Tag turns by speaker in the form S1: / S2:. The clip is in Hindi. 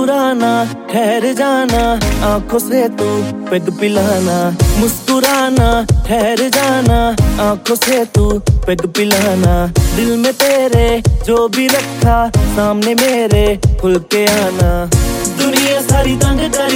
S1: मुस्कुराना, ठहर जाना, आंखों से तू पेग पिलाना। मुस्कुराना, ठहर जाना, आंखों से तू पेग पिलाना। दिल में तेरे जो भी रखा, सामने मेरे खुल के आना। दुनिया सारी तंग कर